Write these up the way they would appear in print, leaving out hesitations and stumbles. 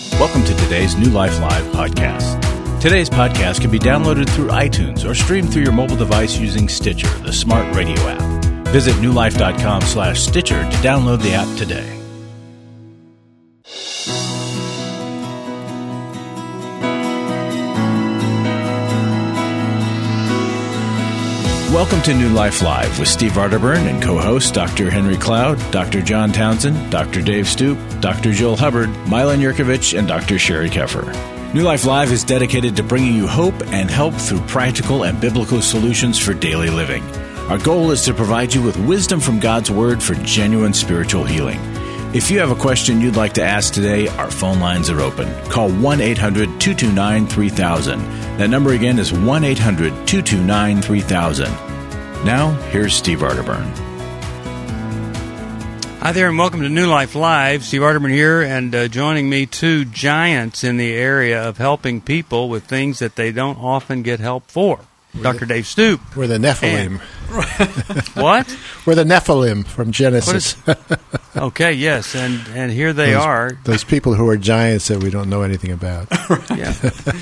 Welcome to today's New Life Live podcast. Today's podcast can be downloaded through iTunes or streamed through your mobile device using Stitcher, the smart radio app. Visit newlife.com/Stitcher to download the app today. Welcome to New Life Live with Steve Arterburn and co-hosts Dr. Henry Cloud, Dr. John Townsend, Dr. Dave Stoop, Dr. Joel Hubbard, Milan Yurkovich, and Dr. Sherry Keffer. New Life Live is dedicated to bringing you hope and help through practical and biblical solutions for daily living. Our goal is to provide you with wisdom from God's Word for genuine spiritual healing. If you have a question you'd like to ask today, our phone lines are open. Call 1-800-229-3000. That number again is 1-800-229-3000. Now, here's Steve Arterburn. Hi there, and welcome to New Life Live. Steve Arterburn here, and joining me, two giants in the area of helping people with things that they don't often get help for. Dr. Dave Stoop. We're the Nephilim. What? We're the Nephilim from Genesis. Okay, yes, and here they are. Those people who are giants that we don't know anything about. Yeah.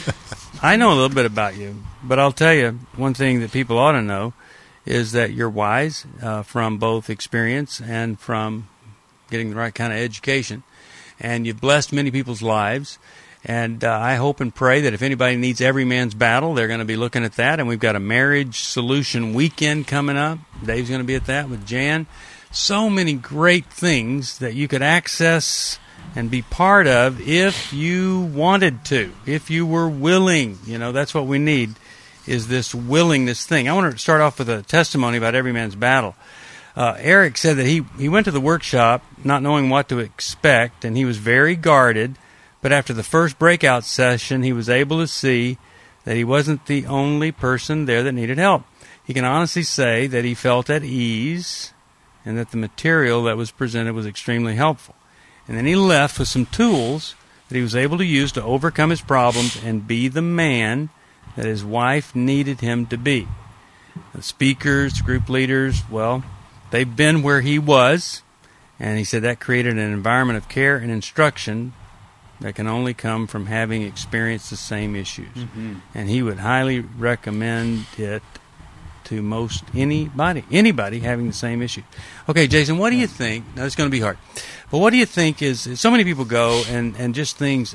I know a little bit about you, but I'll tell you one thing that people ought to know is that you're wise from both experience and from getting the right kind of education. And you've blessed many people's lives. And I hope and pray that if anybody needs every man's battle, they're going to be looking at that. And we've got a marriage solution weekend coming up. Dave's going to be at that with Jan. So many great things that you could access and be part of if you wanted to, if you were willing. You know, that's what we need, is this willingness thing. I want to start off with a testimony about every man's battle. Eric said that he went to the workshop not knowing what to expect, and he was very guarded. But after the first breakout session, he was able to see that he wasn't the only person there that needed help. He can honestly say that he felt at ease and that the material that was presented was extremely helpful. And then he left with some tools that he was able to use to overcome his problems and be the man that his wife needed him to be. The speakers, group leaders, well, they've been where he was, and he said that created an environment of care and instruction that can only come from having experienced the same issues. Mm-hmm. And he would highly recommend it to most anybody having the same issue. Okay, Jason, what do you think? Now, it's going to be hard. But what do you think is, so many people go and just things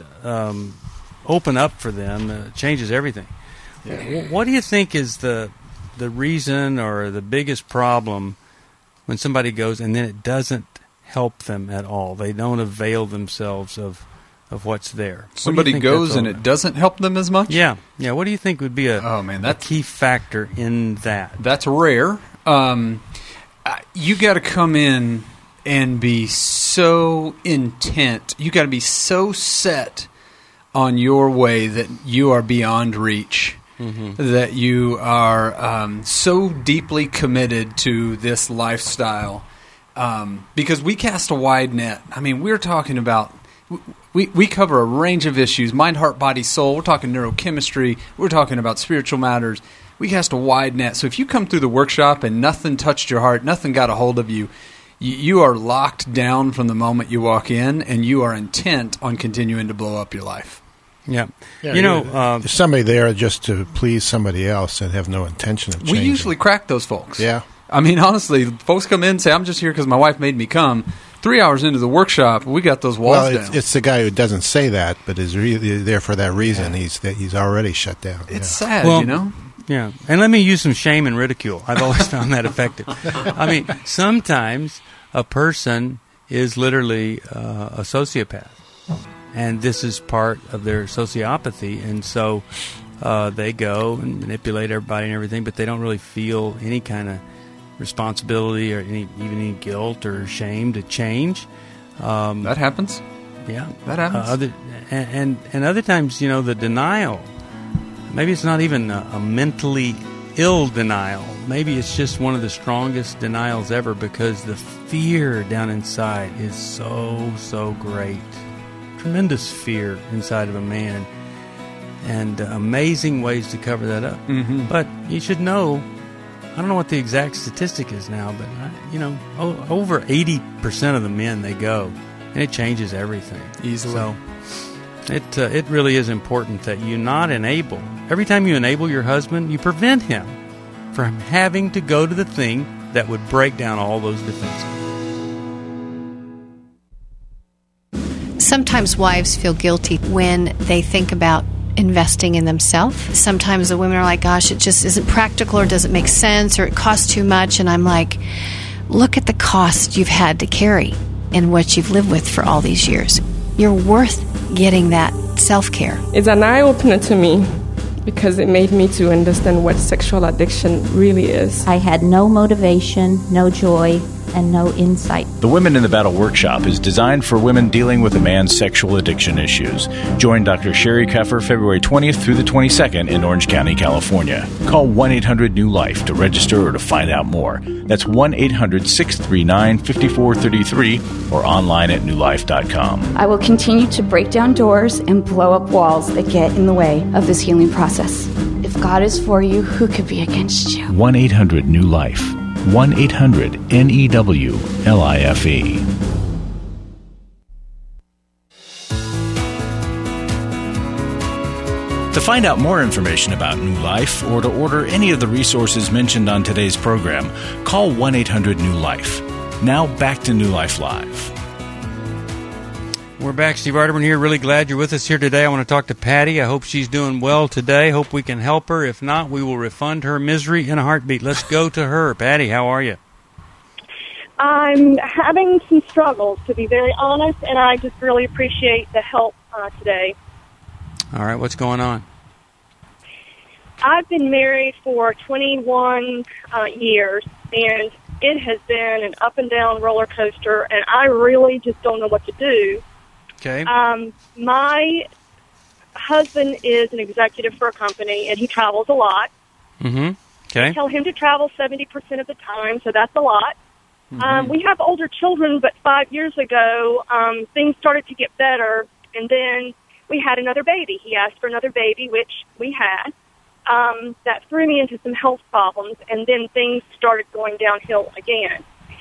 open up for them, changes everything. Yeah. What do you think is the reason or the biggest problem when somebody goes and then it doesn't help them at all? They don't avail themselves of what's there. Somebody goes and it doesn't help them as much? Yeah. What do you think would be a key factor in that? That's rare. You got to come in and be so intent. You got to be so set on your way that you are beyond reach. Mm-hmm. That you are so deeply committed to this lifestyle. Because we cast a wide net. I mean, we're talking about... We cover a range of issues, mind, heart, body, soul. We're talking neurochemistry. We're talking about spiritual matters. We cast a wide net. So if you come through the workshop and nothing touched your heart, nothing got a hold of you, you are locked down from the moment you walk in, and you are intent on continuing to blow up your life. Yeah. There's somebody there just to please somebody else and have no intention of changing. We usually crack those folks. Yeah. I mean, honestly, folks come in and say, I'm just here because my wife made me come. 3 hours into the workshop, we got those walls down. It's the guy who doesn't say that, but is really there for that reason. Yeah. He's already shut down. It's sad, well, you know? Yeah. And let me use some shame and ridicule. I've always found that effective. I mean, sometimes a person is literally a sociopath, and this is part of their sociopathy, and so they go and manipulate everybody and everything, but they don't really feel any kind of responsibility or even any guilt or shame to change. That happens. Yeah, that happens. And other times, you know, the denial. Maybe it's not even a mentally ill denial. Maybe it's just one of the strongest denials ever because the fear down inside is so great. Tremendous fear inside of a man, and amazing ways to cover that up. Mm-hmm. But you should know. I don't know what the exact statistic is now, but, over 80% of the men, they go, and it changes everything. Easily. So, It really is important that you not enable. Every time you enable your husband, you prevent him from having to go to the thing that would break down all those defenses. Sometimes wives feel guilty when they think about investing in themselves. Sometimes the women are like, gosh, it just isn't practical or doesn't make sense or it costs too much. And I'm like, look at the cost you've had to carry and what you've lived with for all these years. You're worth getting that self-care. It's an eye-opener to me because it made me to understand what sexual addiction really is. I had no motivation, no joy, and no insight. The Women in the Battle workshop is designed for women dealing with a man's sexual addiction issues. Join Dr. Sherry Keffer February 20th through the 22nd in Orange County, California. Call 1-800-NEW-LIFE to register or to find out more. That's 1-800-639-5433 or online at newlife.com. I will continue to break down doors and blow up walls that get in the way of this healing process. If God is for you, who could be against you? 1-800-NEW-LIFE. 1-800-NEWLIFE. To find out more information about New Life or to order any of the resources mentioned on today's program, call 1-800-NEW-LIFE. Now back to New Life Live. We're back. Steve Arterburn here. Really glad you're with us here today. I want to talk to Patty. I hope she's doing well today. Hope we can help her. If not, we will refund her misery in a heartbeat. Let's go to her. Patty, how are you? I'm having some struggles, to be very honest, and I just really appreciate the help today. All right. What's going on? I've been married for 21 years, and it has been an up-and-down roller coaster, and I really just don't know what to do. Okay. My husband is an executive for a company, and he travels a lot. Mm-hmm. Okay. I tell him to travel 70% of the time, so that's a lot. Mm-hmm. We have older children, but 5 years ago, things started to get better, and then we had another baby. He asked for another baby, which we had. That threw me into some health problems, and then things started going downhill again.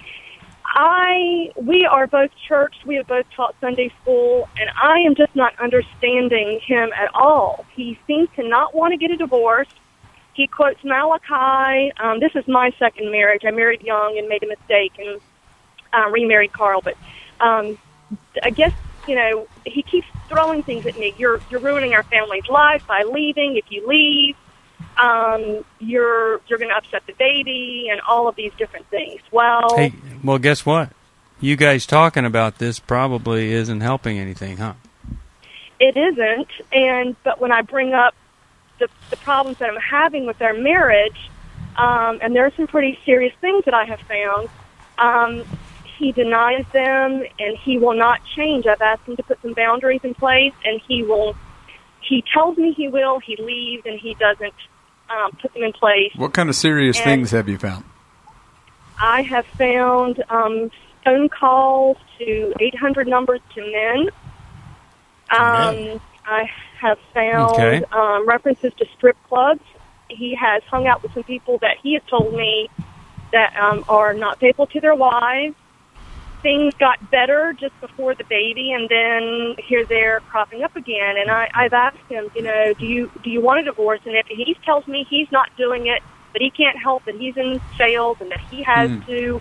We are both church. We have both taught Sunday school, and I am just not understanding him at all. He seems to not want to get a divorce. He quotes Malachi. This is my second marriage. I married young and made a mistake and remarried Carl. But I guess, he keeps throwing things at me. You're ruining our family's life by leaving. If you leave, you're going to upset the baby and all of these different things. Well, guess what? You guys talking about this probably isn't helping anything, huh? It isn't. But when I bring up the problems that I'm having with our marriage, and there are some pretty serious things that I have found, he denies them, and he will not change. I've asked him to put some boundaries in place, and he tells me he will, he leaves, and he doesn't put them in place. What kind of serious things have you found? I have found phone calls to 800 numbers to men. I have found references to strip clubs. He has hung out with some people that he has told me that are not faithful to their wives. Things got better just before the baby, and then here they're cropping up again. And I've asked him, do you want a divorce? And if he tells me he's not doing it, but he can't help that he's in sales and that he has to,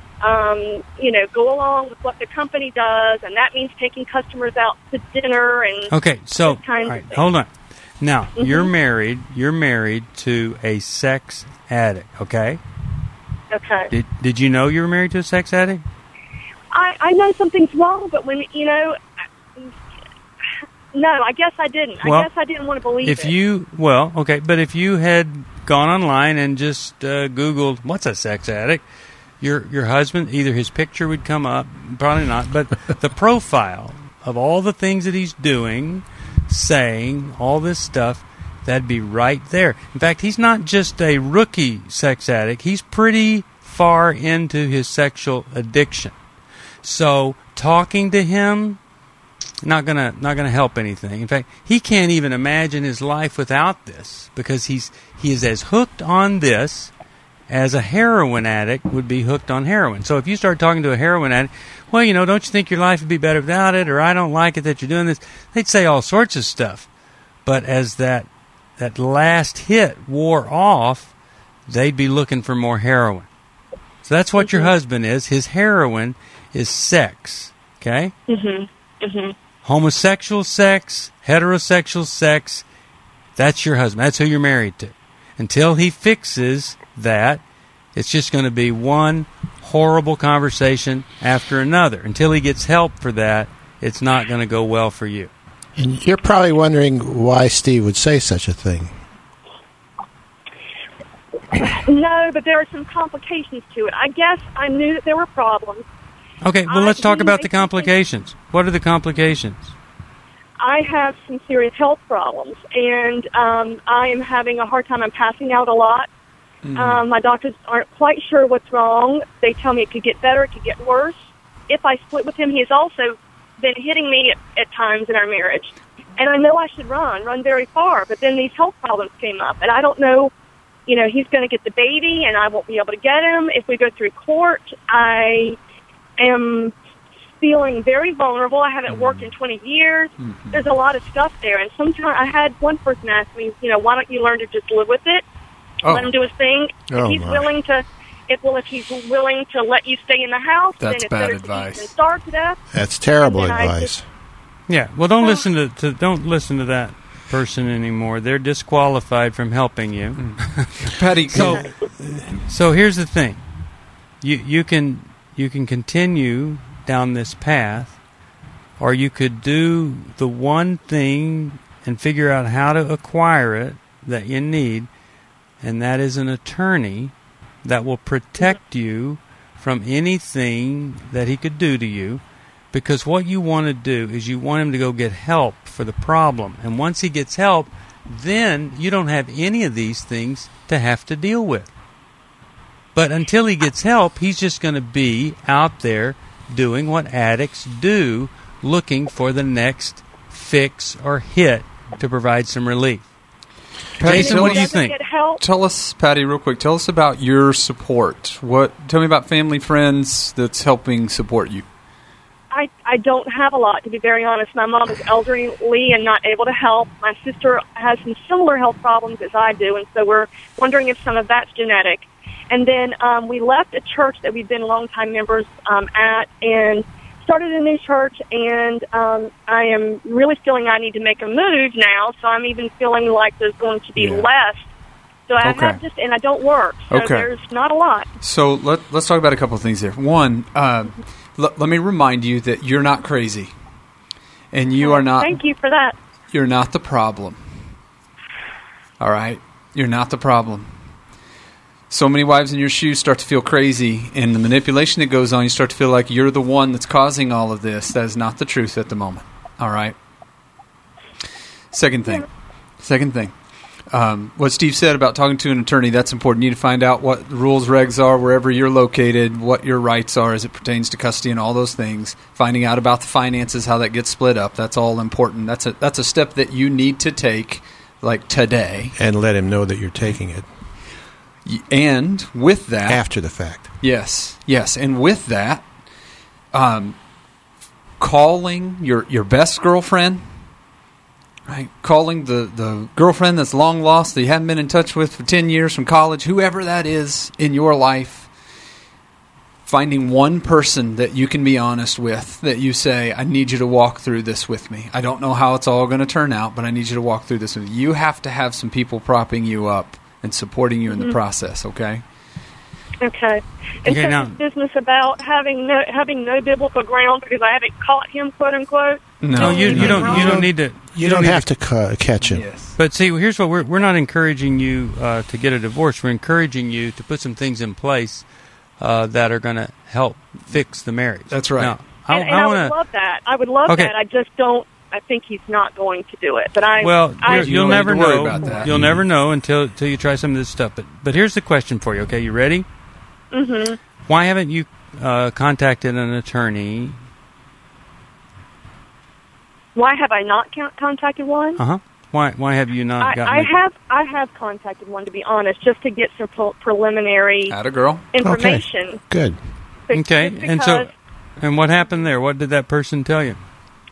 go along with what the company does, and that means taking customers out to dinner and all right, hold on. Now you're married to a sex addict, okay? Okay. Did you know you were married to a sex addict? I know something's wrong, but when, no, I guess I didn't. I guess I didn't want to believe it. But if you had gone online and just Googled, what's a sex addict, your husband, either his picture would come up, probably not, but the profile of all the things that he's doing, saying, all this stuff, that'd be right there. In fact, he's not just a rookie sex addict. He's pretty far into his sexual addiction. So talking to him, not gonna help anything. In fact, he can't even imagine his life without this because he is as hooked on this as a heroin addict would be hooked on heroin. So if you start talking to a heroin addict, well, don't you think your life would be better without it, or I don't like it that you're doing this, they'd say all sorts of stuff. But as that last hit wore off, they'd be looking for more heroin. So that's what your husband is. His heroin is sex, okay? Homosexual sex, heterosexual sex, that's your husband. That's who you're married to. Until he fixes that, it's just going to be one horrible conversation after another. Until he gets help for that, it's not going to go well for you. And you're probably wondering why Steve would say such a thing. No, but there are some complications to it. I guess I knew that there were problems. Okay, well, let's talk about the complications. What are the complications? I have some serious health problems, and I am having a hard time. I'm passing out a lot. My doctors aren't quite sure what's wrong. They tell me it could get better, it could get worse. If I split with him, he has also been hitting me at times in our marriage. And I know I should run very far, but then these health problems came up, and I don't know, he's going to get the baby, and I won't be able to get him. If we go through court, I am feeling very vulnerable. I haven't worked in 20 years. There's a lot of stuff there. And sometimes I had one person ask me, why don't you learn to just live with it? Let him do his thing. If he's willing to let you stay in the house, that's then it's bad better advice. to starve to death. That's terrible advice. Well, don't listen to that person anymore. They're disqualified from helping you. Patty, so here's the thing. You can continue down this path, or you could do the one thing and figure out how to acquire it that you need, and that is an attorney that will protect you from anything that he could do to you, because what you want to do is you want him to go get help for the problem, and once he gets help, then you don't have any of these things to have to deal with. But until he gets help, he's just going to be out there doing what addicts do, looking for the next fix or hit to provide some relief. Jason, what do you think? Tell us, Patty, real quick. Tell us about your support. Tell me about family, friends that's helping support you. I don't have a lot, to be very honest. My mom is elderly and not able to help. My sister has some similar health problems as I do, and so we're wondering if some of that's genetic. And then we left a church that we've been longtime members at and started a new church, and I am really feeling I need to make a move now, so I'm even feeling like there's going to be less. So I have and I don't work, so there's not a lot. So let's talk about a couple of things here. One, let me remind you that you're not crazy, and you are not. Thank you for that. You're not the problem. All right? You're not the problem. So many wives in your shoes start to feel crazy, and the manipulation that goes on, you start to feel like you're the one that's causing all of this. That is not the truth at the moment. All right? Second thing. What Steve said about talking to an attorney, that's important. You need to find out what the rules, regs are wherever you're located, what your rights are as it pertains to custody and all those things. Finding out about the finances, how that gets split up, that's all important. That's a step that you need to take, like today. And let him know that you're taking it. And with that... After the fact. Yes. And with that, calling your best girlfriend, right? Calling the girlfriend that's long lost that you haven't been in touch with for 10 years from college, whoever that is in your life, finding one person that you can be honest with, that you say, I need you to walk through this with me. I don't know how it's all going to turn out, but I need you to walk through this with me. You have to have some people propping you up and supporting you in the process, okay? Okay. And so this business about having no biblical ground because I haven't caught him, quote unquote. No, you don't need to. You don't have to catch him. Yes. But see, here's what we're not encouraging you to get a divorce. We're encouraging you to put some things in place that are going to help fix the marriage. That's right. Now, I would love that. I would love that. I just don't. I think he's not going to do it. But you'll never know. About that. You'll never know until you try some of this stuff. But here's the question for you. Okay, you ready? Mm-hmm. Why haven't you contacted an attorney? Why have I not contacted one? Uh-huh. Why have you not gotten I have contacted one, to be honest, just to get some preliminary information. Okay. Good. Okay. And what happened there? What did that person tell you?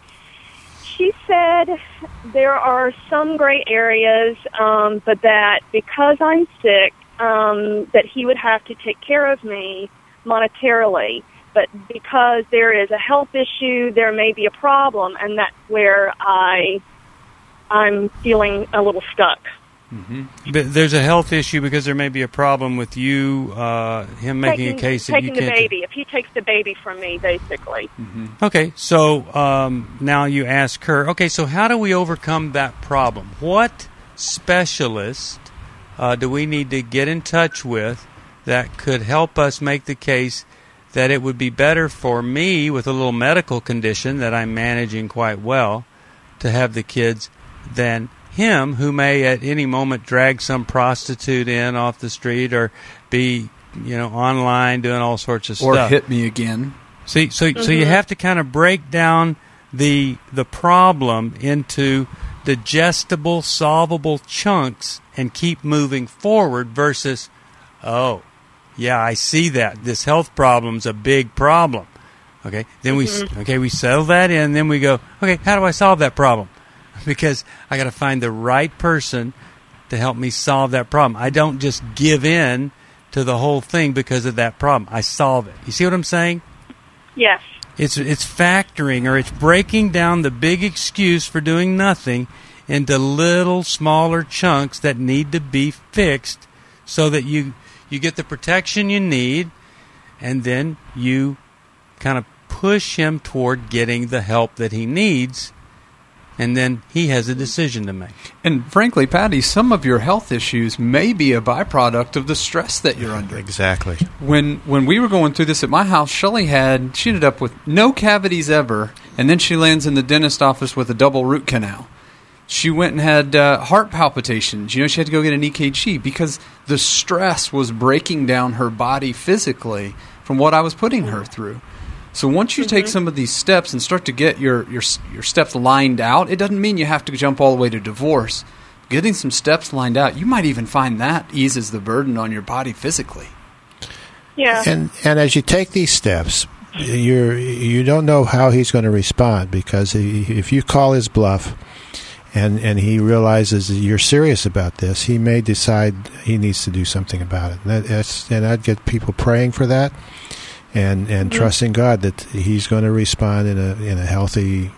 She said there are some gray areas, but that because I'm sick, that he would have to take care of me monetarily. But because there is a health issue, there may be a problem, and that's where I'm feeling a little stuck. Mm-hmm. But there's a health issue because there may be a problem with you, him making a case that you can't... Taking the baby. If he takes the baby from me, basically. Mm-hmm. Okay, so now you ask her, okay, so how do we overcome that problem? What specialist do we need to get in touch with that could help us make the case that it would be better for me with a little medical condition that I'm managing quite well to have the kids than him, who may at any moment drag some prostitute in off the street or be, online doing all sorts of stuff. Or hit me again. So you have to kind of break down the problem into digestible, solvable chunks and keep moving forward versus, oh, yeah, I see that. This health problem's a big problem. Okay, then we settle that in, then we go, okay, how do I solve that problem? Because I got to find the right person to help me solve that problem. I don't just give in to the whole thing because of that problem. I solve it. You see what I'm saying? Yes. It's factoring, or it's breaking down the big excuse for doing nothing into little smaller chunks that need to be fixed so that you get the protection you need, and then you kind of push him toward getting the help that he needs. And then he has a decision to make. And frankly, Patty, some of your health issues may be a byproduct of the stress that you're under. Exactly. When we were going through this at my house, she ended up with no cavities ever, and then she lands in the dentist office with a double root canal. She went and had heart palpitations. She had to go get an EKG because the stress was breaking down her body physically from what I was putting her through. So once you take some of these steps and start to get your steps lined out, it doesn't mean you have to jump all the way to divorce. Getting some steps lined out, you might even find that eases the burden on your body physically. Yeah. And as you take these steps, you don't know how he's going to respond, because if you call his bluff and he realizes that you're serious about this, he may decide he needs to do something about it. And I'd get people praying for that. And trusting God that He's going to respond in a healthy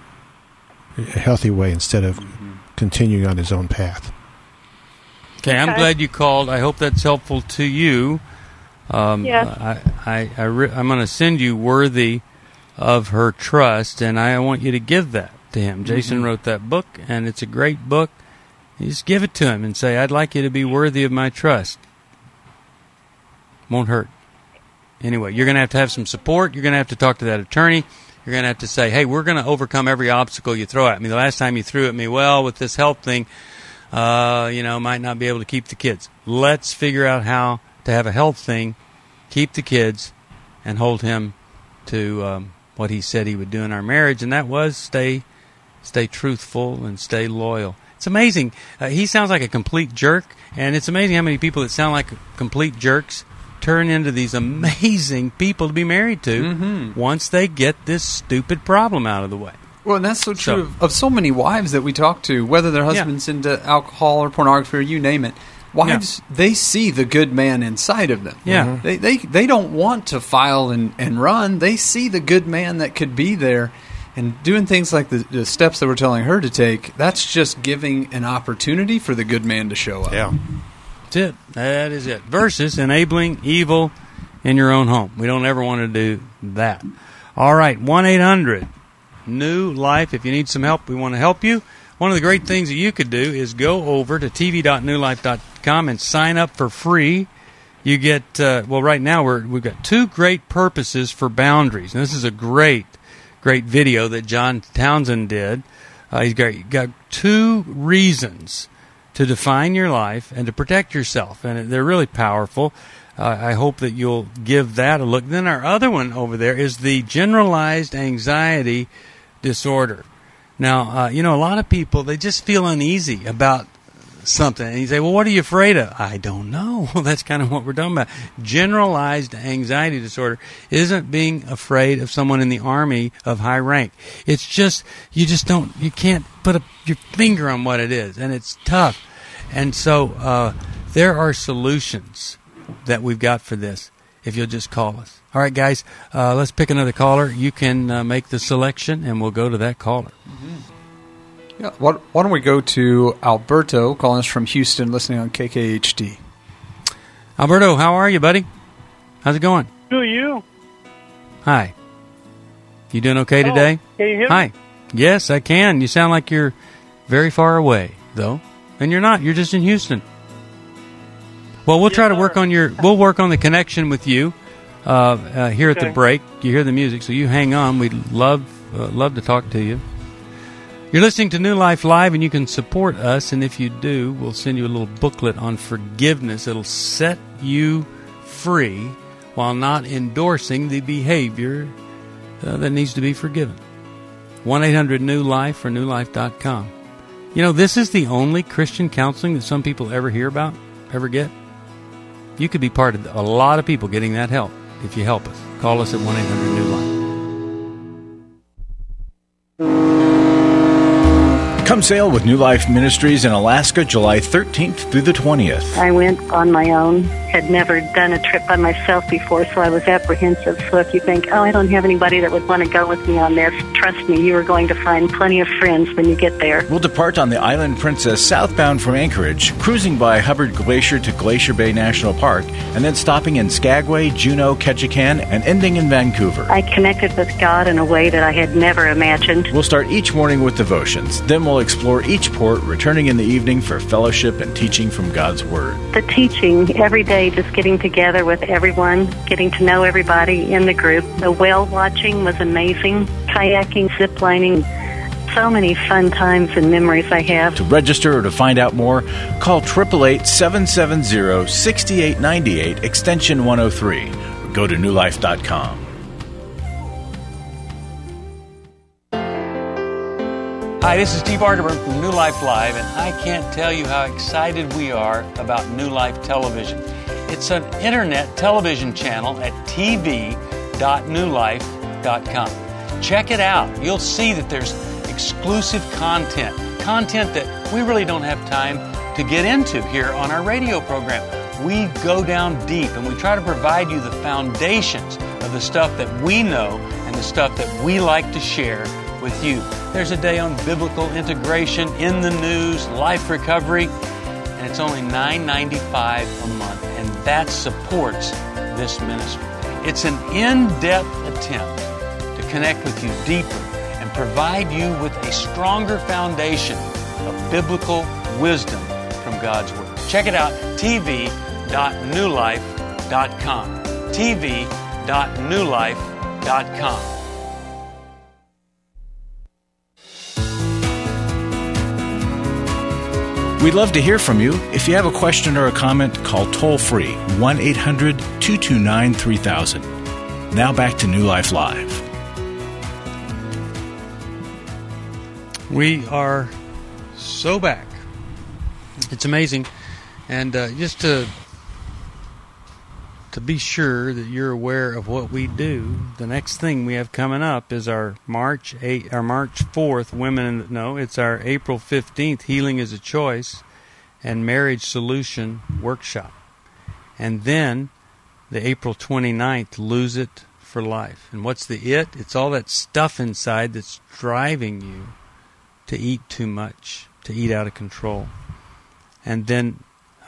way instead of continuing on his own path. Okay, I'm glad you called. I hope that's helpful to you. Yes. I'm going to send you Worthy of Her Trust, and I want you to give that to him. Jason wrote that book, and it's a great book. You just give it to him and say, I'd like you to be worthy of my trust. Won't hurt. Anyway, you're going to have some support. You're going to have to talk to that attorney. You're going to have to say, hey, we're going to overcome every obstacle you throw at me. The last time you threw at me, well, with this health thing, might not be able to keep the kids. Let's figure out how to have a health thing, keep the kids, and hold him to what he said he would do in our marriage, and that was stay truthful and stay loyal. It's amazing. He sounds like a complete jerk, and it's amazing how many people that sound like complete jerks turn into these amazing people to be married to once they get this stupid problem out of the way. Well, and that's so true of so many wives that we talk to, whether their husband's into alcohol or pornography or you name it. Wives, they see the good man inside of them. Yeah. They don't want to file and run. They see the good man that could be there. And doing things like the steps that we're telling her to take, that's just giving an opportunity for the good man to show up. Yeah. That's it. That is it. Versus enabling evil in your own home. We don't ever want to do that. All right, 1-800-NEW-LIFE. If you need some help, we want to help you. One of the great things that you could do is go over to tv.newlife.com and sign up for free. You get, right now we've got 2 great purposes for boundaries. And this is a great video that John Townsend did. He's got 2 reasons to define your life and to protect yourself, and they're really powerful. I hope that you'll give that a look. Then our other one over there is the generalized anxiety disorder. Now, a lot of people, they just feel uneasy about something. And you say, well, what are you afraid of? I don't know. Well, that's kind of what we're talking about. Generalized anxiety disorder isn't being afraid of someone in the Army of high rank. It's just, you can't put your finger on what it is, and it's tough. And so there are solutions that we've got for this if you'll just call us. All right, guys, let's pick another caller. You can make the selection, and we'll go to that caller. Mm-hmm. Yeah, why don't we go to Alberto, calling us from Houston, listening on KKHD. Alberto, how are you, buddy? How's it going? Who are you? Hi. You doing okay today? Can you hear me? Hi. Yes, I can. You sound like you're very far away, though. And you're not. You're just in Houston. Well, we'll try to work on we'll work on the connection with you here at the break. You hear the music, so you hang on. We'd love to talk to you. You're listening to New Life Live, and you can support us, and if you do, we'll send you a little booklet on forgiveness. It'll set you free while not endorsing the behavior that needs to be forgiven. 1-800-NEW-LIFE or newlife.com. This is the only Christian counseling that some people ever hear about, ever get. You could be part of a lot of people getting that help if you help us. Call us at 1-800-NEW-LIFE. Come sail with New Life Ministries in Alaska, July 13th through the 20th. I went on my own, had never done a trip by myself before, so I was apprehensive. So if you think, I don't have anybody that would want to go with me on this, trust me, you are going to find plenty of friends when you get there. We'll depart on the Island Princess southbound from Anchorage, cruising by Hubbard Glacier to Glacier Bay National Park, and then stopping in Skagway, Juneau, Ketchikan, and ending in Vancouver. I connected with God in a way that I had never imagined. We'll start each morning with devotions. Then we'll explore each port, returning in the evening for fellowship and teaching from God's Word. The teaching every day, just getting together with everyone, getting to know everybody in the group. The whale watching was amazing. Kayaking, ziplining, so many fun times and memories I have. To register or to find out more, call 888-770-6898, extension 103, or go to newlife.com. Hi, this is Steve Arterburn from New Life Live, and I can't tell you how excited we are about New Life Television. It's an internet television channel at tv.newlife.com. Check it out. You'll see that there's exclusive content that we really don't have time to get into here on our radio program. We go down deep, and we try to provide you the foundations of the stuff that we know and the stuff that we like to share with you. There's a day on biblical integration, in the news, life recovery, and it's only $9.95 a month, and that supports this ministry. It's an in-depth attempt to connect with you deeper and provide you with a stronger foundation of biblical wisdom from God's Word. Check it out, tv.newlife.com. tv.newlife.com. We'd love to hear from you. If you have a question or a comment, call toll-free 1-800-229-3000. Now back to New Life Live. We are so back. It's amazing. And just to be sure that you're aware of what we do, the next thing we have coming up is our March 4th it's our April 15th Healing is a Choice and Marriage Solution Workshop. And then the April 29th, Lose It for Life. And what's the it? It's all that stuff inside that's driving you to eat too much, to eat out of control. And then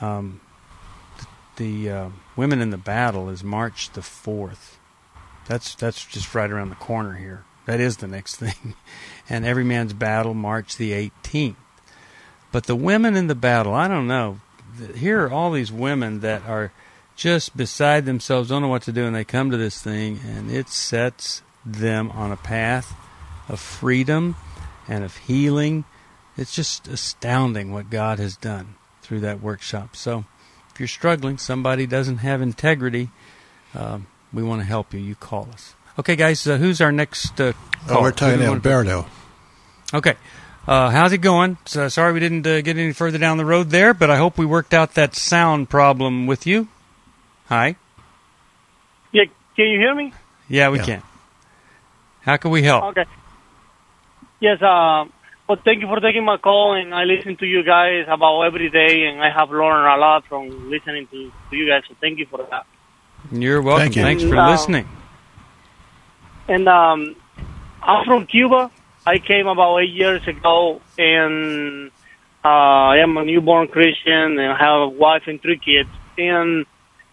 the Women in the Battle is March the 4th. That's just right around the corner here. That is the next thing. And Every Man's Battle, March the 18th. But the Women in the Battle, I don't know. Here are all these women that are just beside themselves, don't know what to do, and they come to this thing, and it sets them on a path of freedom and of healing. It's just astounding what God has done through that workshop. So if you're struggling, somebody doesn't have integrity, we want to help you. You call us. Okay, guys, who's our next caller? We're talking to Alberto. Okay. How's it going? So, sorry we didn't get any further down the road there, but I hope we worked out that sound problem with you. Hi. Yeah, can you hear me? Yeah, we can. How can we help? Okay. Yes, well, thank you for taking my call, and I listen to you guys about every day, and I have learned a lot from listening to you guys, so thank you for that. You're welcome. Thank you. Thanks for listening. And I'm from Cuba. I came about 8 years ago, and I am a newborn Christian, and I have a wife and 3 kids. And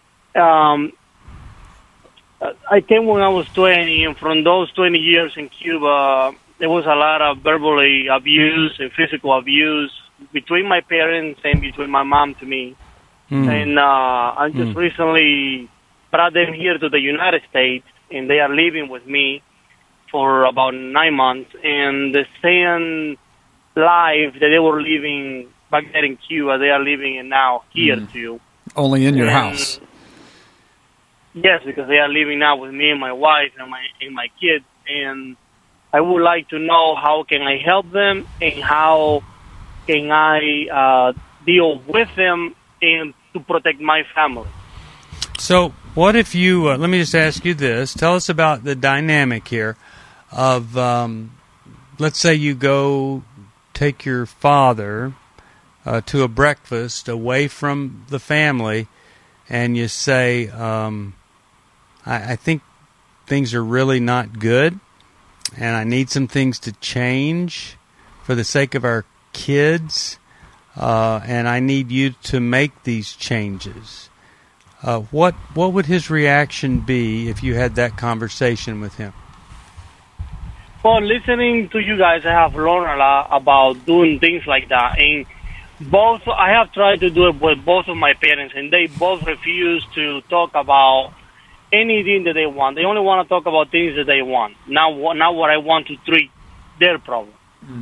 I came when I was 20, and from those 20 years in Cuba, there was a lot of verbally abuse and physical abuse between my parents and between my mom to me. And I just recently brought them here to the United States, and they are living with me for about 9 months. And the same life that they were living back there in Cuba, they are living it now here too. Only in your house. Yes, because they are living now with me and my wife and my kids. And I would like to know how can I help them and how can I deal with them and to protect my family. So what if you, let me just ask you this. Tell us about the dynamic here of, let's say you go take your father to a breakfast away from the family, and you say, I think things are really not good, and I need some things to change for the sake of our kids, and I need you to make these changes. What would his reaction be if you had that conversation with him? Well, listening to you guys, I have learned a lot about doing things like that. And I have tried to do it with both of my parents, and they both refuse to talk about anything that they want. They only want to talk about things that they want, not what I want to treat their problem.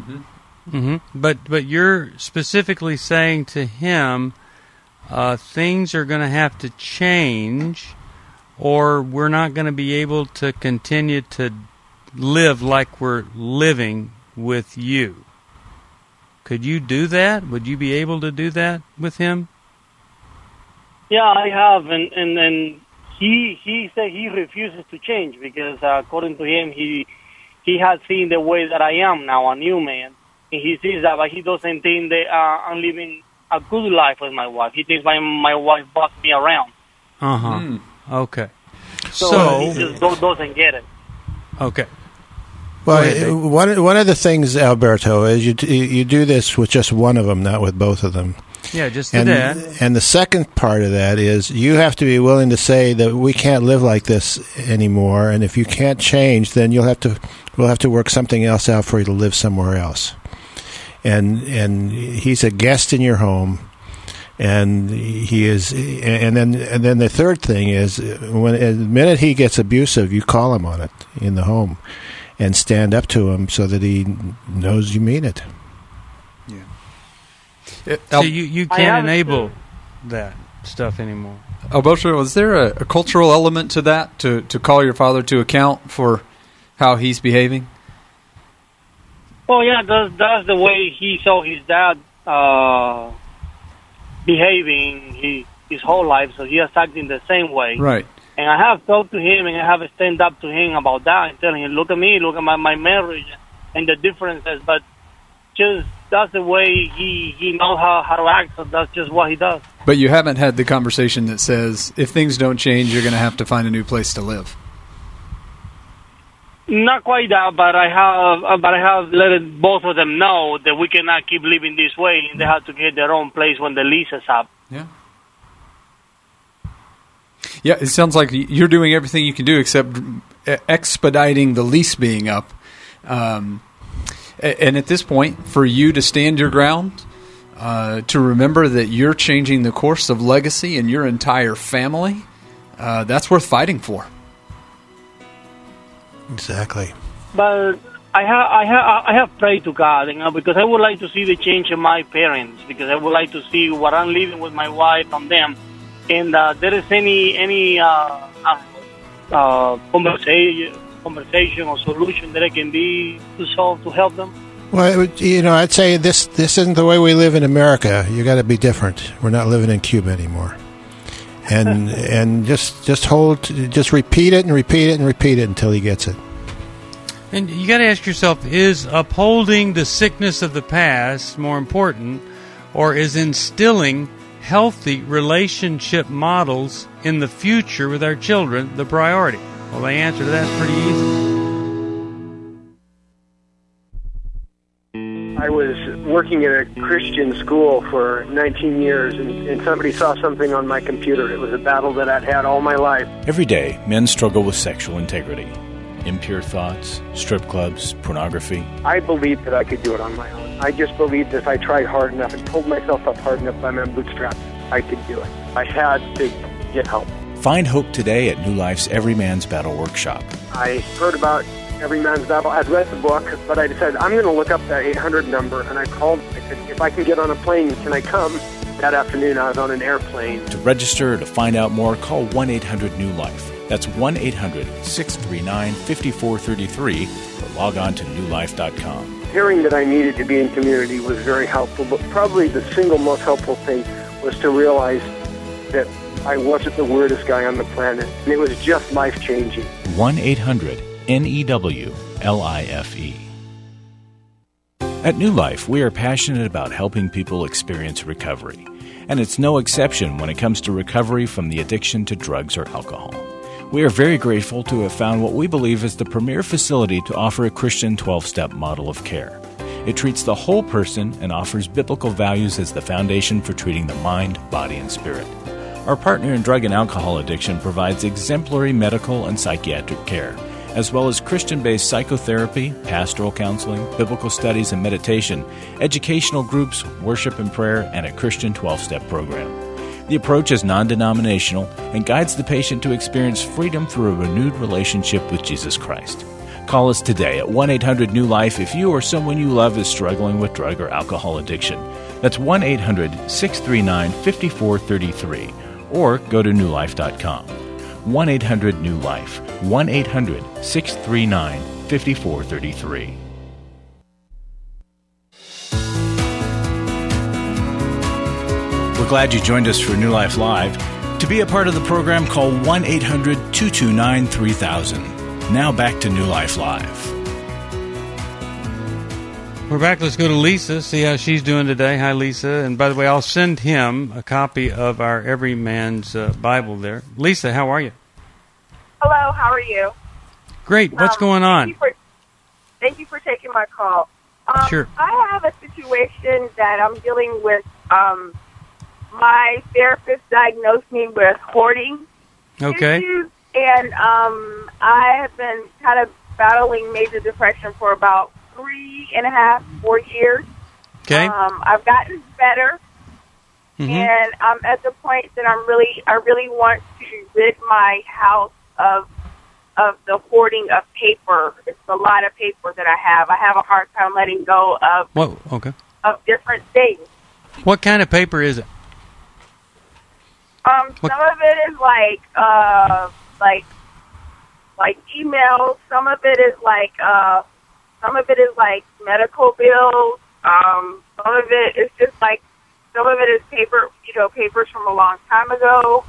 But you're specifically saying to him, things are going to have to change, or we're not going to be able to continue to live like we're living with you. Could you do that? Would you be able to do that with him? Yeah, I have, and he said he refuses to change because according to him, he has seen the way that I am now, a new man, and he sees that, but he doesn't think that I'm living a good life with my wife. He thinks my wife bossed me around. Okay. So he just doesn't get it. Okay. Well, one of the things, Alberto, is you do this with just one of them, not with both of them. Yeah, just the dad. And the second part of that is you have to be willing to say that we can't live like this anymore, and if you can't change, then we'll have to work something else out for you to live somewhere else. And he's a guest in your home, and he is. And then the third thing is the minute he gets abusive, you call him on it in the home, and stand up to him so that he knows you mean it. So you can't enable that stuff anymore. Alberto, was there a cultural element to that, to call your father to account for how he's behaving? Oh, yeah, that's the way he saw his dad behaving his whole life, so he is acting the same way. Right. And I have talked to him, and I have stand up to him about that and telling him, look at me, look at my marriage and the differences, but just that's the way he knows how to act, so that's just what he does. But you haven't had the conversation that says, if things don't change, you're going to have to find a new place to live. Not quite that, but I have let both of them know that we cannot keep living this way, and they have to get their own place when the lease is up. Yeah, it sounds like you're doing everything you can do except expediting the lease being up. And at this point, for you to stand your ground, to remember that you're changing the course of legacy in your entire family, that's worth fighting for. Exactly. But I have prayed to God, because I would like to see the change in my parents, because I would like to see what I'm living with my wife and them, and there is any conversation or solution that I can be to solve to help them. Well, I'd say this isn't the way we live in America. You got to be different. We're not living in Cuba anymore. And just repeat it and repeat it and repeat it until he gets it. And you got to ask yourself, is upholding the sickness of the past more important, or is instilling healthy relationship models in the future with our children the priority? Well, the answer to that's pretty easy. I was working at a Christian school for 19 years, and somebody saw something on my computer. It was a battle that I'd had all my life. Every day, men struggle with sexual integrity. Impure thoughts, strip clubs, pornography. I believed that I could do it on my own. I just believed that if I tried hard enough and pulled myself up hard enough by my bootstraps, I could do it. I had to get help. Find hope today at New Life's Every Man's Battle Workshop. I heard about Every Man's Battle. I'd read the book, but I decided I'm going to look up that 800 number, and I called. I said, if I can get on a plane, can I come? That afternoon, I was on an airplane. To register or to find out more, call 1-800-NEW-LIFE. That's 1-800-639-5433, or log on to newlife.com. Hearing that I needed to be in community was very helpful, but probably the single most helpful thing was to realize that I wasn't the weirdest guy on the planet, and it was just life-changing. 1-800-NEW-LIFE. At New Life, we are passionate about helping people experience recovery, and it's no exception when it comes to recovery from the addiction to drugs or alcohol. We are very grateful to have found what we believe is the premier facility to offer a Christian 12-step model of care. It treats the whole person and offers biblical values as the foundation for treating the mind, body, and spirit. Our partner in drug and alcohol addiction provides exemplary medical and psychiatric care, as well as Christian-based psychotherapy, pastoral counseling, biblical studies and meditation, educational groups, worship and prayer, and a Christian 12-step program. The approach is non-denominational and guides the patient to experience freedom through a renewed relationship with Jesus Christ. Call us today at 1-800-NEW-LIFE if you or someone you love is struggling with drug or alcohol addiction. That's 1-800-639-5433, or go to newlife.com. 1-800-NEW-LIFE, 1-800-639-5433. We're glad you joined us for New Life Live. To be a part of the program, call 1-800-229-3000. Now back to New Life Live. We're back. Let's go to Lisa, see how she's doing today. Hi, Lisa. And by the way, I'll send him a copy of our Every Man's Bible there. Lisa, how are you? Hello, how are you? Great. What's going on? Thank you for taking my call. Sure. I have a situation that I'm dealing with. My therapist diagnosed me with hoarding issues, and I have been kind of battling major depression for about 3.5, 4 years. Okay. I've gotten better, and I'm at the point that I really want to rid my house of the hoarding of paper. It's a lot of paper that I have. I have a hard time letting go of of different things. What kind of paper is it? Some of it is like emails. Some of it is like medical bills. Some of it is just like, some of it is paper, papers from a long time ago.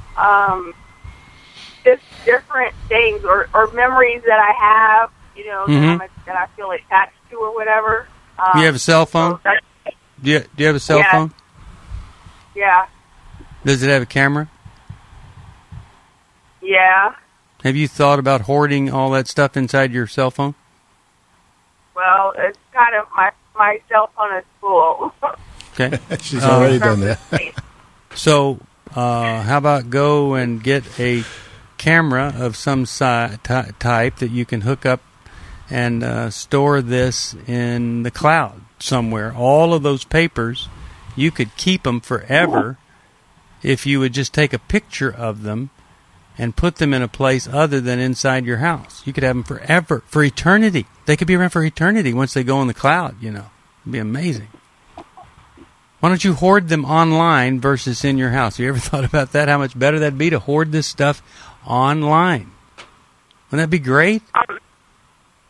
Just different things or memories that I have, that I feel attached to or whatever. You have a cell phone? Do you have a cell phone? Yeah. Does it have a camera? Yeah. Have you thought about hoarding all that stuff inside your cell phone? Well, it's kind of my cell phone is full. Okay. She's already done that. So, how about go and get a camera of some type that you can hook up and store this in the cloud somewhere. All of those papers, you could keep them forever if you would just take a picture of them and put them in a place other than inside your house. You could have them forever, for eternity. They could be around for eternity once they go in the cloud, It'd be amazing. Why don't you hoard them online versus in your house? Have you ever thought about that? How much better that'd be to hoard this stuff online? Wouldn't that be great?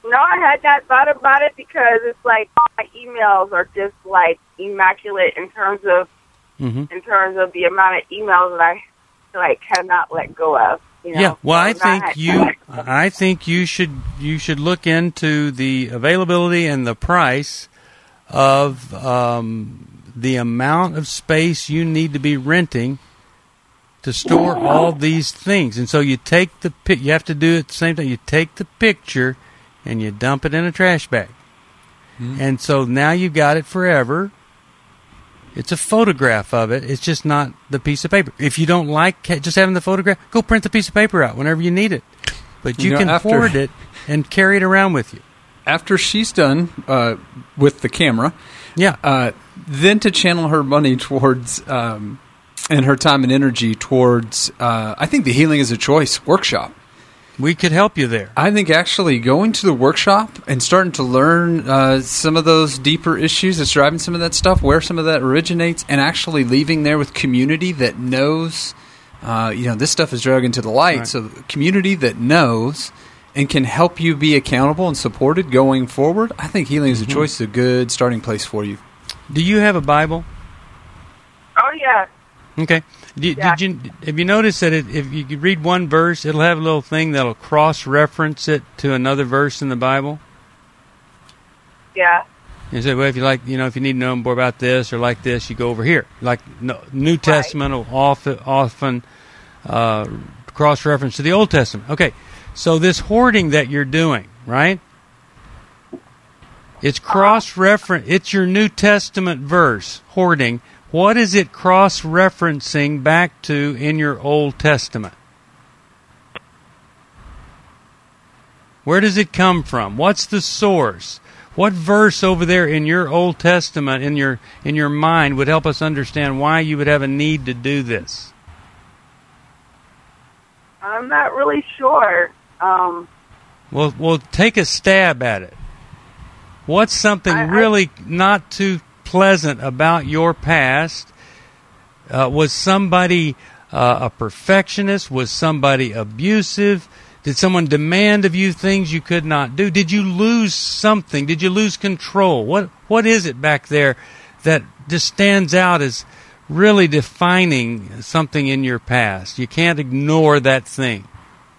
No, I had not thought about it because it's like my emails are just like immaculate in terms of the amount of emails that I like cannot let go of. You know? Yeah, well, So I think you should look into the availability and the price of the amount of space you need to be renting to store all these things. And so you have to do it at the same time. You take the picture and you dump it in a trash bag. And so now you've got it forever. It's a photograph of it. It's just not the piece of paper. If you don't like just having the photograph, go print the piece of paper out whenever you need it. But you can hoard it and carry it around with you. After she's done with the camera, then to channel her money towards and her time and energy towards, I think, the Healing is a Choice workshop. We could help you there. I think actually going to the workshop and starting to learn some of those deeper issues that's driving some of that stuff, where some of that originates, and actually leaving there with community that knows, this stuff is dragged into the light. Right. So community that knows and can help you be accountable and supported going forward. I think Healing is a Choice is a good starting place for you. Do you have a Bible? Oh, yeah. Okay. Have you noticed that if you read one verse, it'll have a little thing that'll cross-reference it to another verse in the Bible? Yeah. You say, well, if you like, if you need to know more about this or like this, you go over here. Like New Testament will often cross-reference to the Old Testament. Okay. So this hoarding that you're doing, right? It's cross-reference. It's your New Testament verse, hoarding. What is it cross-referencing back to in your Old Testament? Where does it come from? What's the source? What verse over there in your Old Testament, in your mind, would help us understand why you would have a need to do this? I'm not really sure. Well, take a stab at it. What's something really not too pleasant about your past? Was somebody a perfectionist? Was somebody abusive? Did someone demand of you things you could not do? Did you lose something? Did you lose control? What is it back there that just stands out as really defining something in your past? You can't ignore that thing.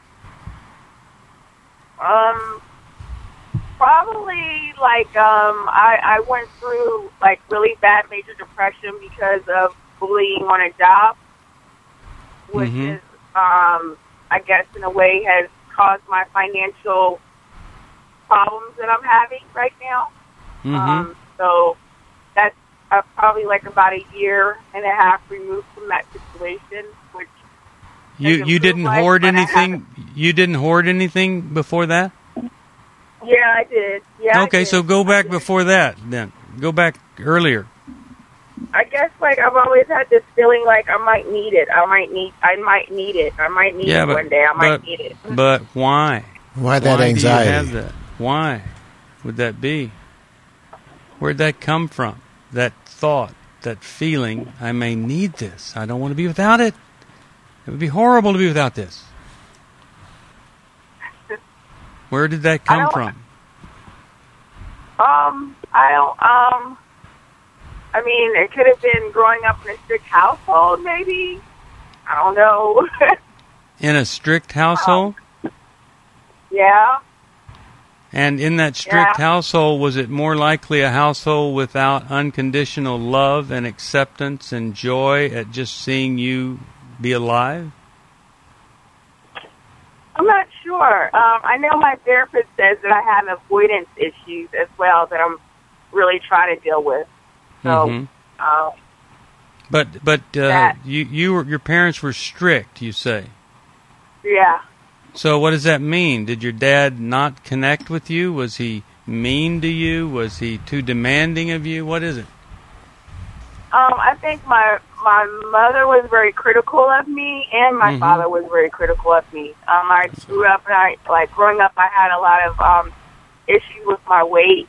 Probably I went through really bad major depression because of bullying on a job, which is I guess in a way has caused my financial problems that I'm having right now. So that's probably about a year and a half removed from that situation. Which you didn't hoard anything. You didn't hoard anything before that. Yeah, I did. Yeah. Okay, so go back before that then. Go back earlier. I guess I've always had this feeling I might need it. I might need it. I might need it one day. I might need it. But why? Why that anxiety? Do you have that? Why would that be? Where'd that come from? That thought, that feeling, I may need this. I don't want to be without it. It would be horrible to be without this. Where did that come from? I mean, it could have been growing up in a strict household, maybe. I don't know. In a strict household? Yeah. And in that strict household, was it more likely a household without unconditional love and acceptance and joy at just seeing you be alive? I'm not sure. I know my therapist says that I have avoidance issues as well that I'm really trying to deal with. So, but your parents were strict, you say? Yeah. So what does that mean? Did your dad not connect with you? Was he mean to you? Was he too demanding of you? What is it? I think my mother was very critical of me, and my father was very critical of me. I grew up, and growing up, I had a lot of issues with my weight,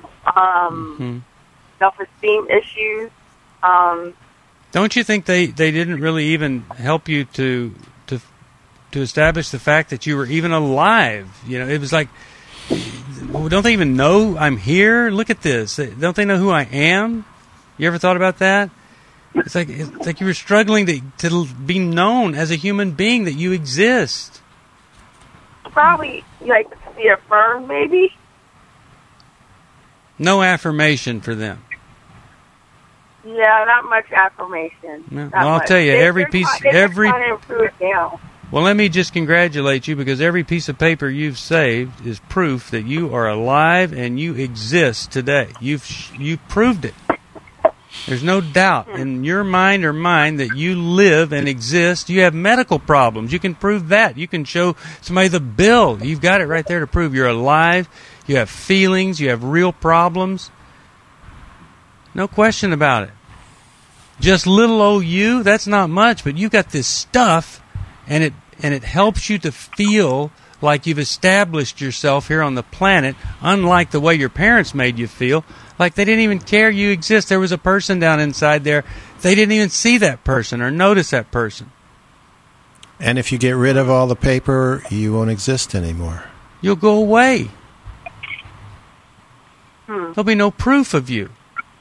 self-esteem issues. Don't you think they didn't really even help you to establish the fact that you were even alive? It was like don't they even know I'm here? Look at this. Don't they know who I am? You ever thought about that? It's like you were struggling to be known as a human being, that you exist. Probably like to be affirmed, maybe. No affirmation for them. Yeah, not much affirmation. No. Well, I'll tell you, every piece. Well, let me just congratulate you, because every piece of paper you've saved is proof that you are alive and you exist today. You've proved it. There's no doubt in your mind or mine that you live and exist. You have medical problems. You can prove that. You can show somebody the bill. You've got it right there to prove you're alive. You have feelings. You have real problems. No question about it. Just little old you, that's not much, but you got this stuff, and it helps you to feel like you've established yourself here on the planet, unlike the way your parents made you feel, like they didn't even care you exist. There was a person down inside there. They didn't even see that person or notice that person. And if you get rid of all the paper, you won't exist anymore. You'll go away. There'll be no proof of you.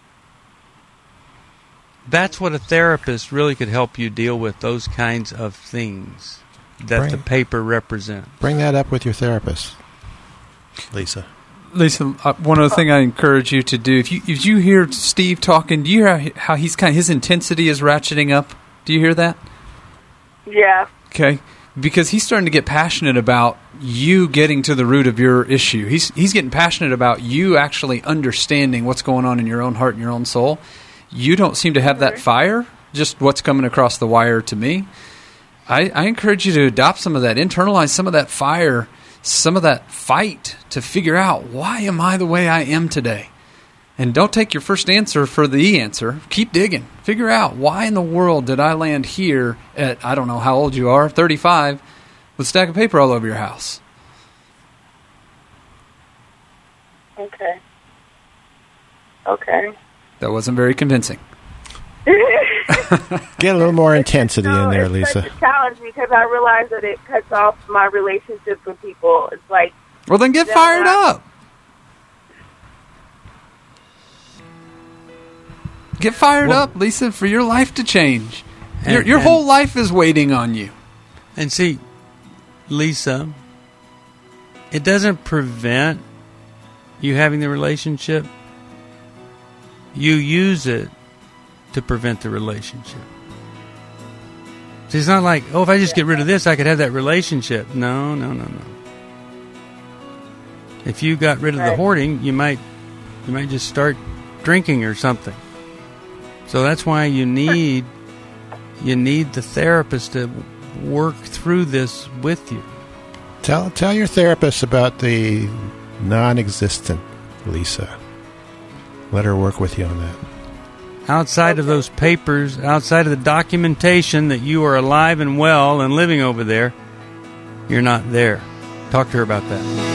That's what a therapist really could help you deal with, those kinds of things that the paper represents. Bring that up with your therapist, Lisa. Lisa, one other thing I encourage you to do, if you hear Steve talking, do you hear how he's his intensity is ratcheting up? Do you hear that? Yeah. Okay. Because he's starting to get passionate about you getting to the root of your issue. He's getting passionate about you actually understanding what's going on in your own heart and your own soul. You don't seem to have that fire, just what's coming across the wire to me. I encourage you to adopt some of that, internalize some of that fire, some of that fight to figure out, why am I the way I am today? And don't take your first answer for the answer. Keep digging. Figure out, why in the world did I land here at, I don't know how old you are, 35, with a stack of paper all over your house? Okay. That wasn't very convincing. Get a little more intensity in there, Lisa. It's a challenge because I realize that it cuts off my relationships with people. It's like... Well, then get fired up. Get fired up, Lisa, for your life to change. Your whole life is waiting on you. And see, Lisa, it doesn't prevent you having the relationship. You use it to prevent the relationship. See, it's not like, if I just get rid of this, I could have that relationship. No. If you got rid of the hoarding, you might just start drinking or something. So that's why you need the therapist to work through this with you. Tell your therapist about the non-existent Lisa. Let her work with you on that. Outside of those papers, outside of the documentation that you are alive and well and living over there, you're not there. Talk to her about that.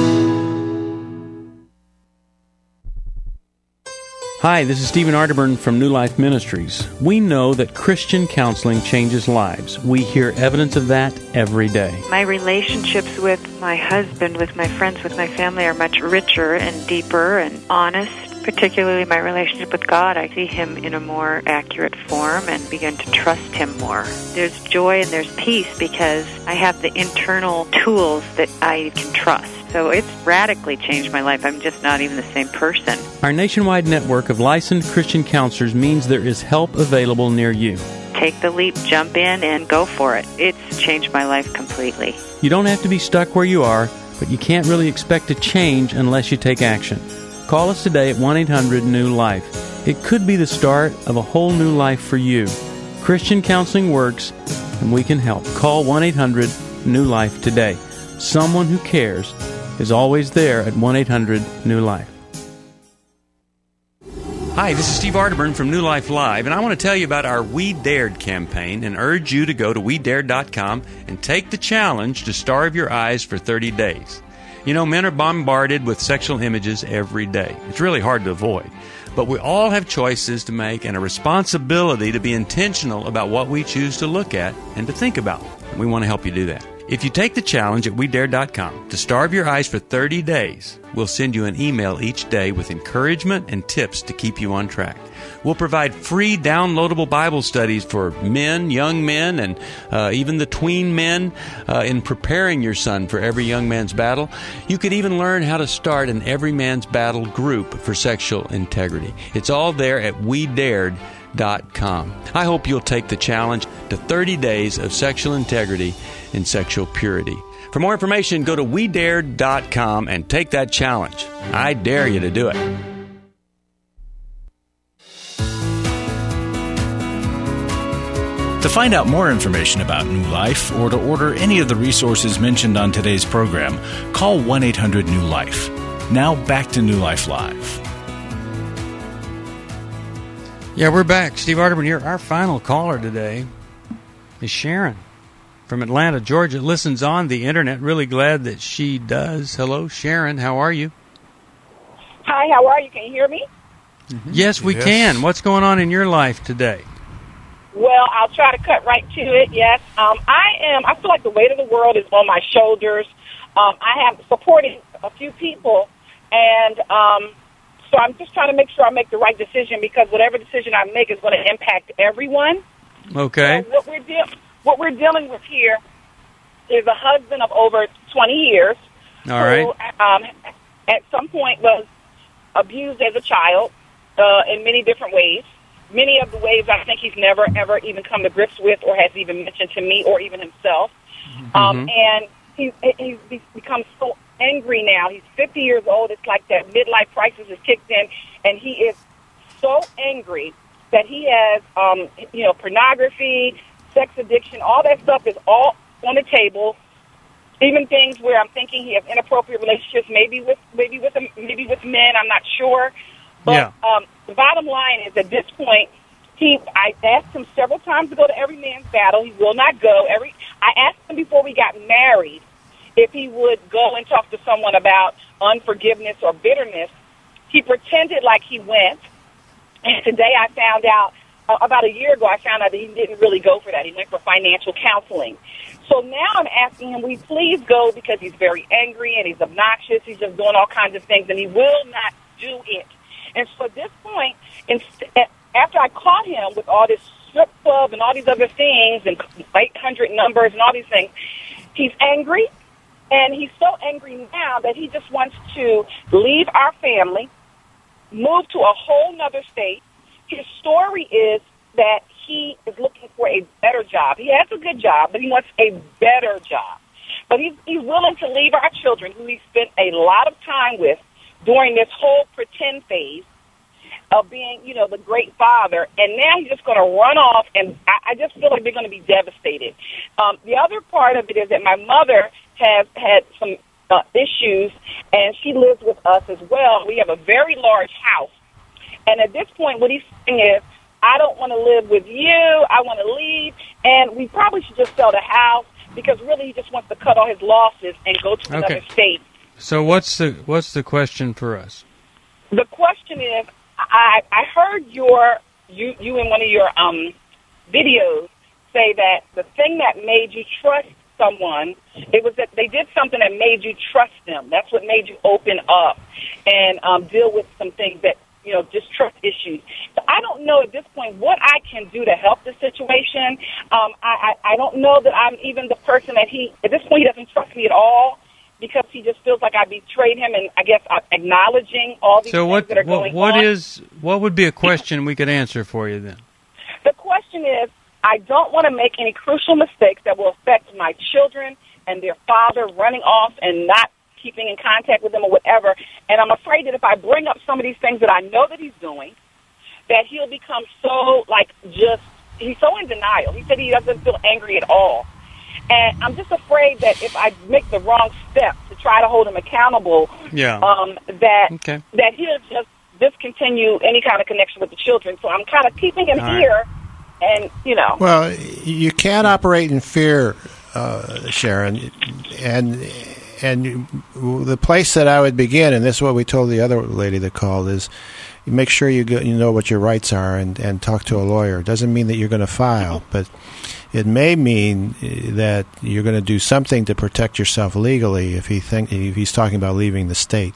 Hi, this is Stephen Arterburn from New Life Ministries. We know that Christian counseling changes lives. We hear evidence of that every day. My relationships with my husband, with my friends, with my family are much richer and deeper and honest. Particularly my relationship with God, I see Him in a more accurate form and begin to trust Him more. There's joy and there's peace because I have the internal tools that I can trust. So it's radically changed my life. I'm just not even the same person. Our nationwide network of licensed Christian counselors means there is help available near you. Take the leap, jump in, and go for it. It's changed my life completely. You don't have to be stuck where you are, but you can't really expect to change unless you take action. Call us today at 1-800-NEW-LIFE. It could be the start of a whole new life for you. Christian counseling works, and we can help. Call 1-800-NEW-LIFE today. Someone who cares is always there at 1-800-NEW-LIFE. Hi, this is Steve Arterburn from New Life Live, and I want to tell you about our We Dared campaign and urge you to go to WeDared.com and take the challenge to starve your eyes for 30 days. You know, men are bombarded with sexual images every day. It's really hard to avoid. But we all have choices to make and a responsibility to be intentional about what we choose to look at and to think about. We want to help you do that. If you take the challenge at WeDare.com to starve your eyes for 30 days, we'll send you an email each day with encouragement and tips to keep you on track. We'll provide free downloadable Bible studies for men, young men, and even the tween men in preparing your son for every young man's battle. You could even learn how to start an Every Man's Battle group for sexual integrity. It's all there at WeDared.com. I hope you'll take the challenge to 30 days of sexual integrity and sexual purity. For more information, go to WeDared.com and take that challenge. I dare you to do it. To find out more information about New Life or to order any of the resources mentioned on today's program, call 1-800-NEW-LIFE. Now back to New Life Live. Yeah, we're back. Steve Arterburn here. Our final caller today is Sharon from Atlanta, Georgia. Listens on the internet. Really glad that she does. Hello, Sharon. How are you? Hi, how are you? Can you hear me? Mm-hmm. Yes, we can. What's going on in your life today? Well, I'll try to cut right to it, yes. I feel like the weight of the world is on my shoulders. I have supported a few people, and so I'm just trying to make sure I make the right decision, because whatever decision I make is going to impact everyone. Okay. So what we're dealing with here is a husband of over 20 years All right. who at some point was abused as a child in many different ways. Many of the ways I think he's never, ever even come to grips with or has even mentioned to me or even himself. And he's become so angry now. He's 50 years old. It's like that midlife crisis has kicked in, and he is so angry that he has, pornography, sex addiction, all that stuff is all on the table. Even things where I'm thinking he has inappropriate relationships, maybe with men. I'm not sure. But the bottom line is, at this point, I asked him several times to go to Every Man's Battle. He will not go. I asked him before we got married if he would go and talk to someone about unforgiveness or bitterness. He pretended like he went. And today I found out, about a year ago, I found out that he didn't really go for that. He went for financial counseling. So now I'm asking him, will you please go, because he's very angry and he's obnoxious. He's just doing all kinds of things, and he will not do it. And so at this point, after I caught him with all this strip club and all these other things and 800 numbers and all these things, he's angry. And he's so angry now that he just wants to leave our family, move to a whole nother state. His story is that he is looking for a better job. He has a good job, but he wants a better job. But he's willing to leave our children, who he spent a lot of time with during this whole pretend phase of being, the great father. And now he's just going to run off, and I just feel like they're going to be devastated. The other part of it is that my mother has had some issues, and she lives with us as well. We have a very large house. And at this point, what he's saying is, I don't want to live with you. I want to leave. And we probably should just sell the house, because really he just wants to cut all his losses and go to another state. So what's the question for us? The question is, I heard you in one of your videos say that the thing that made you trust someone, it was that they did something that made you trust them. That's what made you open up and deal with some things that, distrust issues. So I don't know at this point what I can do to help the situation. I don't know that I'm even the person that at this point, he doesn't trust me at all, because he just feels like I betrayed him, and I guess I'm acknowledging all these things that are going on. What would be a question we could answer for you then? The question is, I don't want to make any crucial mistakes that will affect my children and their father running off and not keeping in contact with them or whatever. And I'm afraid that if I bring up some of these things that I know that he's doing, that he'll become so, he's so in denial. He said he doesn't feel angry at all. And I'm just afraid that if I make the wrong step to try to hold him accountable, that he'll just discontinue any kind of connection with the children. So I'm kind of keeping him here, and, Well, you can't operate in fear, Sharon, and the place that I would begin, and this is what we told the other lady that called, is make sure you know what your rights are and talk to a lawyer. It doesn't mean that you're going to file, but it may mean that you're going to do something to protect yourself legally if he's talking about leaving the state.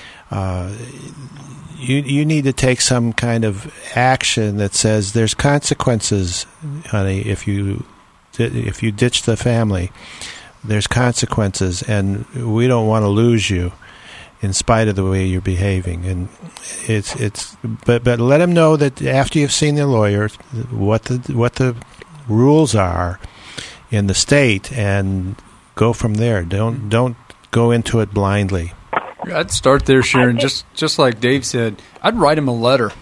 You need to take some kind of action that says there's consequences, honey, if you ditch the family. There's consequences, and we don't want to lose you in spite of the way you're behaving. And but let him know that after you've seen the lawyer, what the rules are in the state, and go from there. Don't go into it blindly. I'd start there, Sharon. Just like Dave said, I'd write him a letter.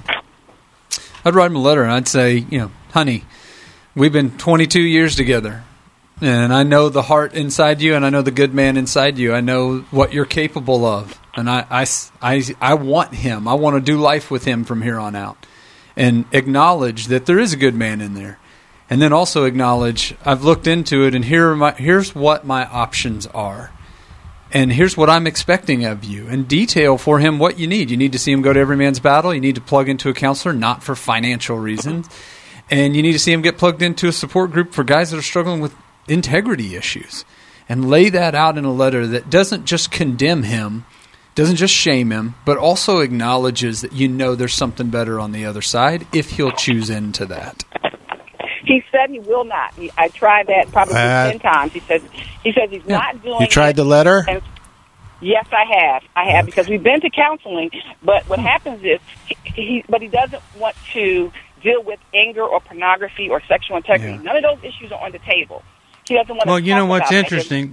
And I'd say, honey, we've been 22 years together. And I know the heart inside you, and I know the good man inside you. I know what you're capable of. And I want him. I want to do life with him from here on out. And acknowledge that there is a good man in there. And then also acknowledge, I've looked into it, and here's what my options are. And here's what I'm expecting of you. And detail for him what you need. You need to see him go to Every Man's Battle. You need to plug into a counselor, not for financial reasons. And you need to see him get plugged into a support group for guys that are struggling with integrity issues, and lay that out in a letter that doesn't just condemn him, doesn't just shame him, but also acknowledges that there's something better on the other side if he'll choose into that. He said he will not. I tried that probably 10 times. He says he's not doing it. You tried the letter? Yes, I have, because we've been to counseling, but what happens is he doesn't want to deal with anger or pornography or sexual integrity. Yeah. None of those issues are on the table. He doesn't want to. Well, you know what's interesting?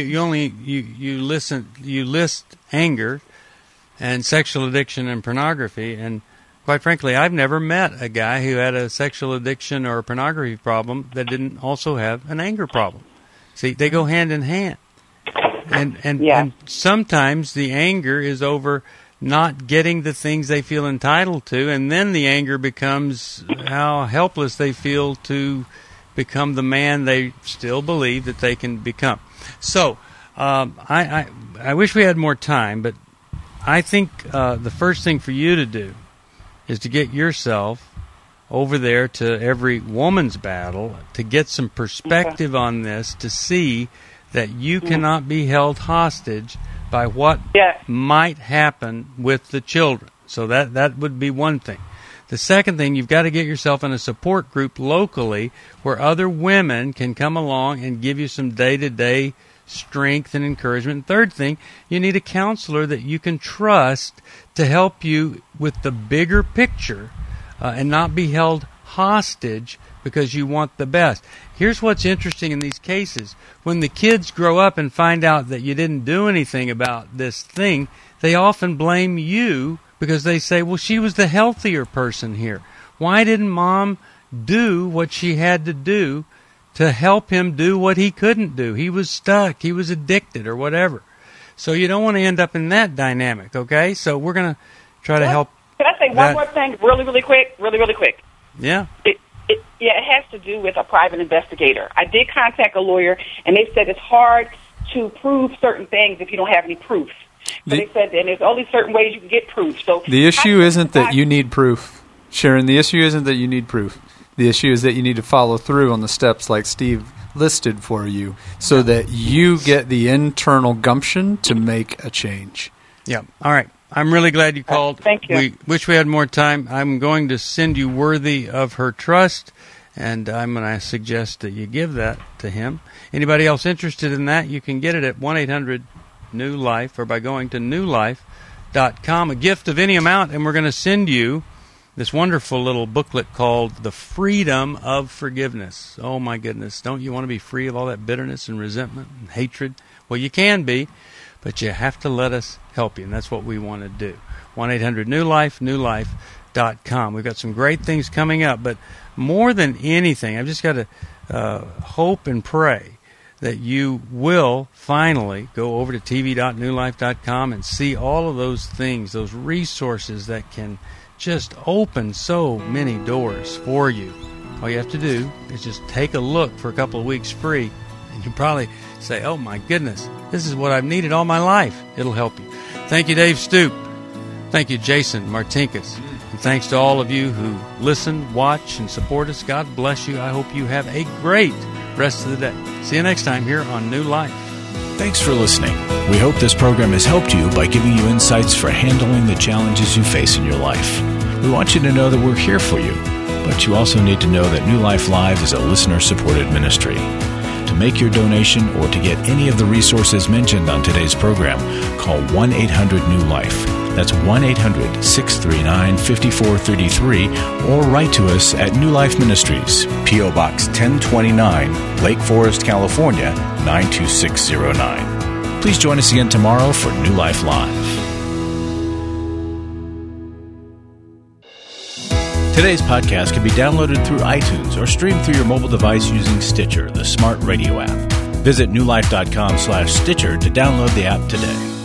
You list anger and sexual addiction and pornography, and quite frankly, I've never met a guy who had a sexual addiction or a pornography problem that didn't also have an anger problem. See, they go hand in hand, and sometimes the anger is over not getting the things they feel entitled to, and then the anger becomes how helpless they feel to become the man they still believe that they can become. So I wish we had more time, but I think the first thing for you to do is to get yourself over there to Every Woman's Battle to get some perspective on this, to see that you cannot be held hostage by what might happen with the children. So that would be one thing. The second thing, you've got to get yourself in a support group locally where other women can come along and give you some day-to-day strength and encouragement. And third thing, you need a counselor that you can trust to help you with the bigger picture and not be held hostage because you want the best. Here's what's interesting in these cases. When the kids grow up and find out that you didn't do anything about this thing, they often blame you because they say, well, she was the healthier person here. Why didn't Mom do what she had to do to help him do what he couldn't do? He was stuck. He was addicted or whatever. So you don't want to end up in that dynamic, okay? So we're going to try to help. Can I say one more thing really quick? Really quick. Yeah. It has to do with a private investigator. I did contact a lawyer, and they said it's hard to prove certain things if you don't have any proof. So they said that there's only certain ways you can get proof. So the issue isn't that you need proof, Sharon. The issue isn't that you need proof. The issue is that you need to follow through on the steps like Steve listed for you so that you get the internal gumption to make a change. Yeah. All right. I'm really glad you called. Thank you. We wish we had more time. I'm going to send you Worthy of Her Trust, and I'm going to suggest that you give that to him. Anybody else interested in that, you can get it at 1-800-NEW-LIFE or by going to newlife.com. A gift of any amount, and we're going to send you this wonderful little booklet called The Freedom of Forgiveness. Oh, my goodness. Don't you want to be free of all that bitterness and resentment and hatred? Well, you can be, but you have to let us help you, and that's what we want to do. 1-800-NEW-LIFE, newlife.com. We've got some great things coming up, but more than anything, I've just got to hope and pray that you will finally go over to tv.newlife.com and see all of those things, those resources that can just open so many doors for you. All you have to do is just take a look for a couple of weeks free, and you probably say, oh my goodness, this is what I've needed all my life. It'll help you. Thank you, Dave Stoop. Thank you, Jason Martinkus. thanks to all of you who listen, watch, and support us. God bless you. I hope you have a great rest of the day. See you next time here on New Life. Thanks for listening. We hope this program has helped you by giving you insights for handling the challenges you face in your life. We want you to know that we're here for you, but you also need to know that New Life Live is a listener-supported ministry. To make your donation or to get any of the resources mentioned on today's program, call 1-800-NEW-LIFE. That's 1-800-639-5433, or write to us at New Life Ministries, P.O. Box 1029, Lake Forest, California, 92609. Please join us again tomorrow for New Life Live. Today's podcast can be downloaded through iTunes or streamed through your mobile device using Stitcher, the smart radio app. Visit newlife.com/Stitcher to download the app today.